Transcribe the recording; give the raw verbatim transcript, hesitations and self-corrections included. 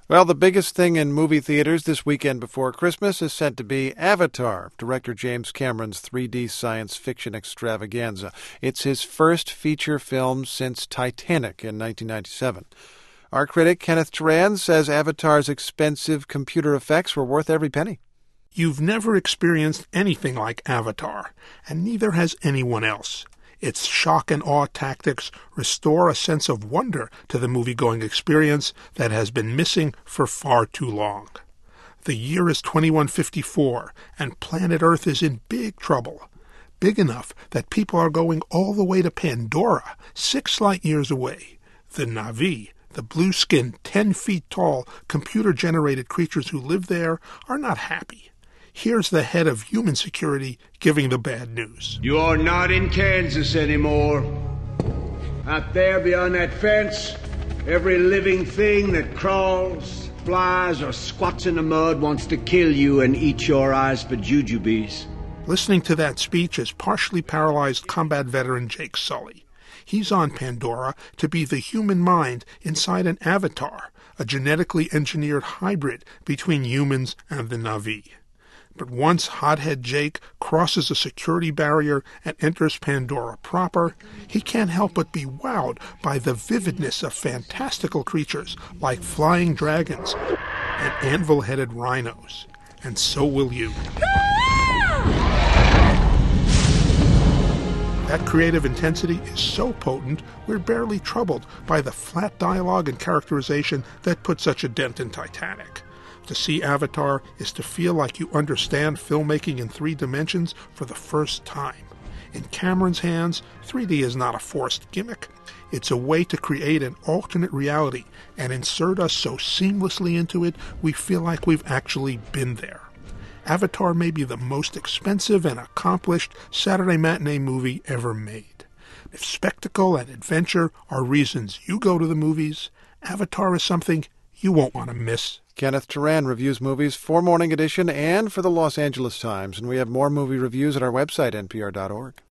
Well, the biggest thing in movie theaters this weekend before Christmas is said to be Avatar, director James Cameron's three D science fiction extravaganza. It's his first feature film since Titanic in nineteen ninety-seven. Our critic, Kenneth Turan, says Avatar's expensive computer effects were worth every penny. You've never experienced anything like Avatar, and neither has anyone else. Its shock and awe tactics restore a sense of wonder to the movie-going experience that has been missing for far too long. The year is twenty-one fifty-four, and planet Earth is in big trouble. Big enough that people are going all the way to Pandora, six light-years away. The Na'vi, the blue-skinned, ten feet tall, computer-generated creatures who live there, are not happy. Here's the head of human security giving the bad news. You're not in Kansas anymore. Out there beyond that fence, every living thing that crawls, flies, or squats in the mud wants to kill you and eat your eyes for jujubes. Listening to that speech is partially paralyzed combat veteran Jake Sully. He's on Pandora to be the human mind inside an avatar, a genetically engineered hybrid between humans and the Na'vi. But once Hothead Jake crosses a security barrier and enters Pandora proper, he can't help but be wowed by the vividness of fantastical creatures like flying dragons and anvil-headed rhinos. And so will you. That creative intensity is so potent, we're barely troubled by the flat dialogue and characterization that put such a dent in Titanic. To see Avatar is to feel like you understand filmmaking in three dimensions for the first time. In Cameron's hands, three D is not a forced gimmick. It's a way to create an alternate reality and insert us so seamlessly into it we feel like we've actually been there. Avatar may be the most expensive and accomplished Saturday matinee movie ever made. If spectacle and adventure are reasons you go to the movies, Avatar is something you won't want to miss. Kenneth Turan reviews movies for Morning Edition and for the Los Angeles Times, and we have more movie reviews at our website, N P R dot org.